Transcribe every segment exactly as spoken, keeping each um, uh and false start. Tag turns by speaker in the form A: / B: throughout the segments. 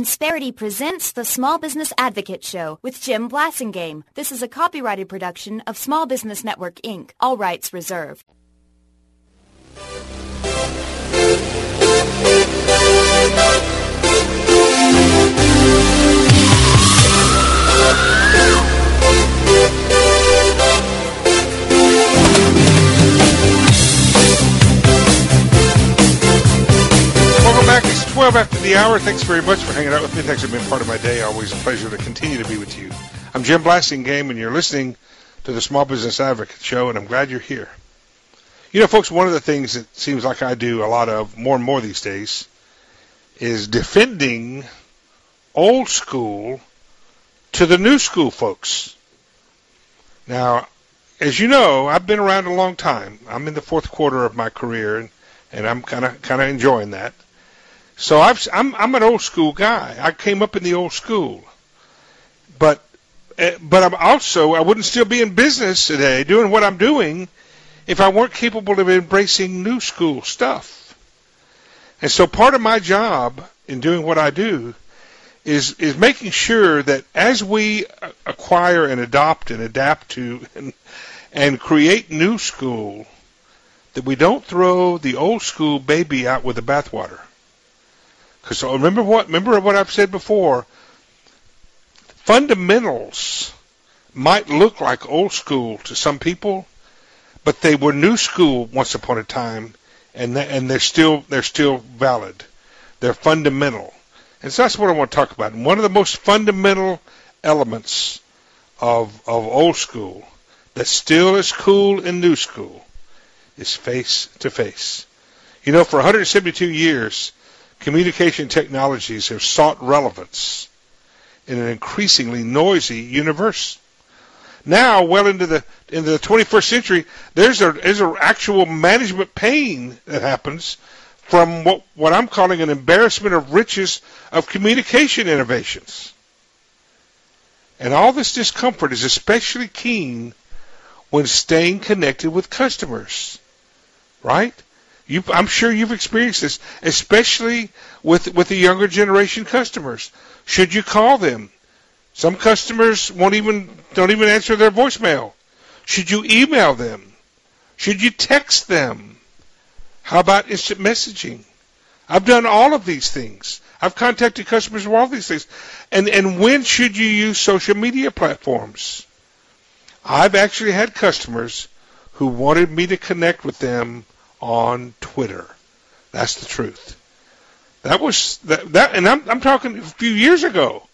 A: Insperity presents the Small Business Advocate Show with Jim Blasingame. This is a copyrighted production of Small Business Network, Incorporated. All rights reserved.
B: Welcome back. It's twelve after the hour. Thanks very much for hanging out with me. Thanks for being part of my day. Always a pleasure to continue to be with you. I'm Jim Blasingame, and you're listening to the Small Business Advocate Show, and I'm glad you're here. You know, folks, one of the things that seems like I do a lot of more and more these days is defending old school to the new school folks. Now, as you know, I've been around a long time. I'm in the fourth quarter of my career, and, and I'm kind of kind of enjoying that. So I've, I'm I'm an old school guy. I came up in the old school, but but I'm also I wouldn't still be in business today doing what I'm doing if I weren't capable of embracing new school stuff. And so part of my job in doing what I do is is making sure that as we acquire and adopt and adapt to and, and create new school, that we don't throw the old school baby out with the bathwater. Because remember what remember what I've said before. Fundamentals might look like old school to some people, but they were new school once upon a time, and th- and they're still they're still valid. They're fundamental, and so that's what I want to talk about. And one of the most fundamental elements of of old school that still is cool in new school is face to face. You know, for one hundred seventy-two years, communication technologies have sought relevance in an increasingly noisy universe. Now, well into the into the twenty-first century, there's a there's an actual management pain that happens from what what I'm calling an embarrassment of riches of communication innovations. And all this discomfort is especially keen when staying connected with customers, right? You, I'm sure you've experienced this, especially with with the younger generation customers. Should you call them? Some customers won't even don't even answer their voicemail. Should you email them? Should you text them? How about instant messaging? I've done all of these things. I've contacted customers for all these things. And and when should you use social media platforms? I've actually had customers who wanted me to connect with them on Twitter. That's the truth. That was that, that and I'm I'm talking a few years ago.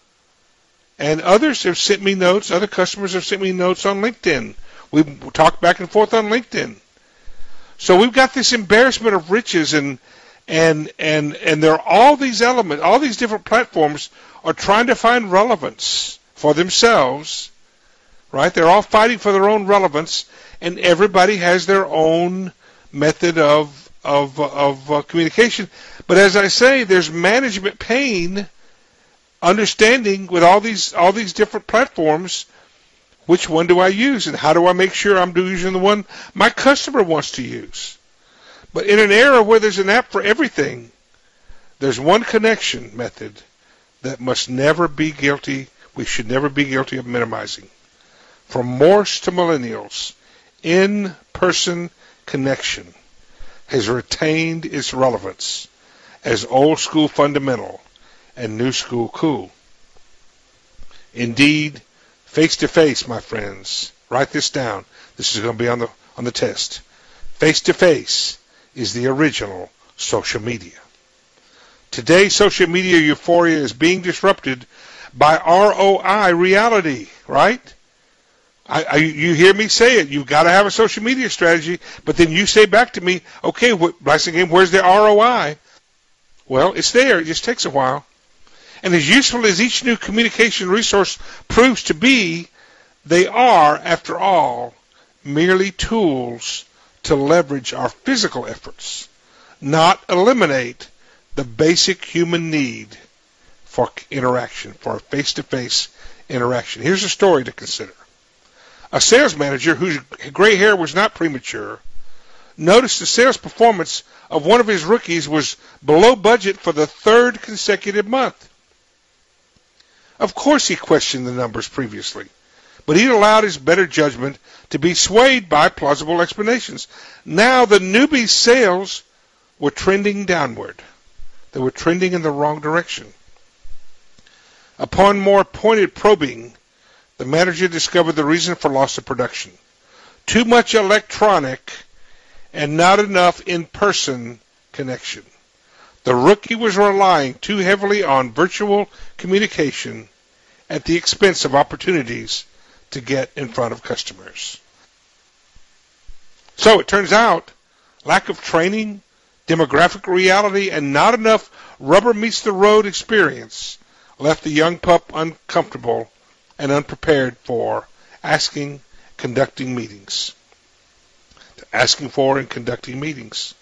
B: And others have sent me notes, other customers have sent me notes on LinkedIn. We've talked back and forth on LinkedIn. So we've got this embarrassment of riches, and and and and there are all these elements, all these different platforms are trying to find relevance for themselves, right? They're all fighting for their own relevance, and everybody has their own method of of of uh, communication. But as I say, there's management pain, understanding with all these all these different platforms, which one do I use, and how do I make sure I'm using the one my customer wants to use? But in an era where there's an app for everything, there's one connection method that must never be guilty. We should never be guilty of minimizing. From Morse to millennials, in-person connection has retained its relevance as old school fundamental and new school cool. Indeed, face-to-face, my friends, write this down. This is going to be on the on the test. Face-to-face is the original social media. Today, social media euphoria is being disrupted by R O I reality, right? I, I, you hear me say it. You've got to have a social media strategy, but then you say back to me, okay, what, Blasingame, where's the R O I? Well, it's there. It just takes a while. And as useful as each new communication resource proves to be, they are, after all, merely tools to leverage our physical efforts, not eliminate the basic human need for interaction, for face-to-face interaction. Here's a story to consider. A sales manager whose gray hair was not premature noticed the sales performance of one of his rookies was below budget for the third consecutive month. Of course he questioned the numbers previously, but he allowed his better judgment to be swayed by plausible explanations. Now the newbie sales were trending downward. They were trending in the wrong direction. Upon more pointed probing, the manager discovered the reason for loss of production. Too much electronic and not enough in-person connection. The rookie was relying too heavily on virtual communication at the expense of opportunities to get in front of customers. So it turns out, lack of training, demographic reality, and not enough rubber meets the road experience left the young pup uncomfortable and unprepared for asking, conducting meetings. Asking for and conducting meetings.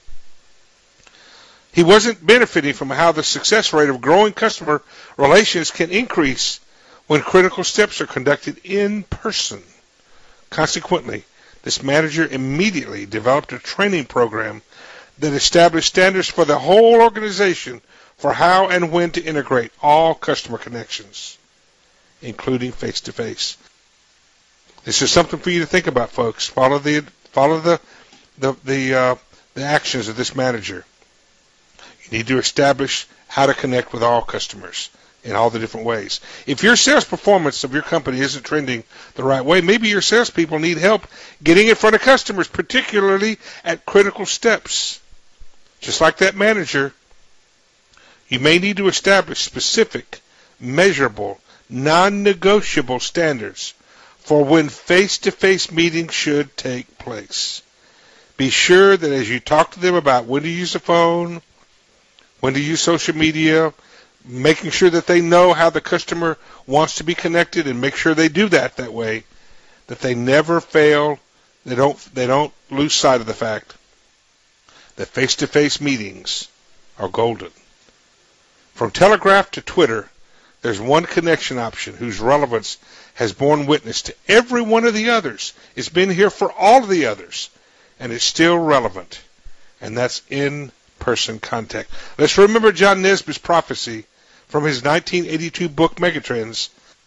B: He wasn't benefiting from how the success rate of growing customer relations can increase when critical steps are conducted in person. Consequently, this manager immediately developed a training program that established standards for the whole organization for how and when to integrate all customer connections, including face-to-face. This is something for you to think about, folks. Follow the follow the the the, uh, the actions of this manager. You need to establish how to connect with all customers in all the different ways. If your sales performance of your company isn't trending the right way, maybe your salespeople need help getting in front of customers, particularly at critical steps. Just like that manager, you may need to establish specific, measurable, non-negotiable standards for when face-to-face meetings should take place. Be sure that as you talk to them about when to use the phone, when to use social media, making sure that they know how the customer wants to be connected, and make sure they do that that way, that they never fail, they don't, they don't lose sight of the fact that face-to-face meetings are golden. From Telegraph to Twitter, there's one connection option whose relevance has borne witness to every one of the others. It's been here for all of the others, and it's still relevant, and that's in-person contact. Let's remember John Nesbitt's prophecy from his nineteen eighty-two book, Megatrends.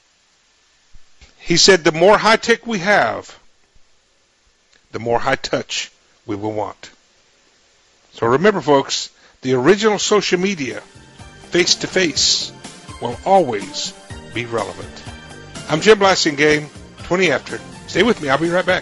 B: He said, the more high-tech we have, the more high-touch we will want. So remember, folks, the original social media, face-to-face, will always be relevant. I'm Jim Blasingame, twenty after. Stay with me. I'll be right back.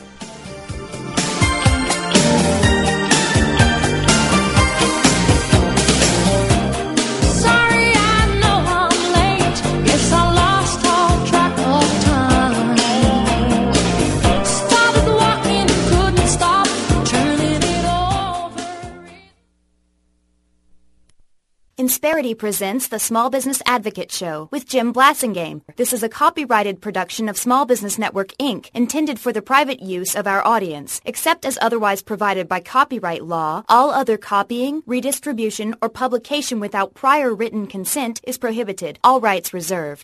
A: Insperity presents the Small Business Advocate Show with Jim Blasingame. This is a copyrighted production of Small Business Network, Incorporated, intended for the private use of our audience. Except as otherwise provided by copyright law, all other copying, redistribution, or publication without prior written consent is prohibited. All rights reserved.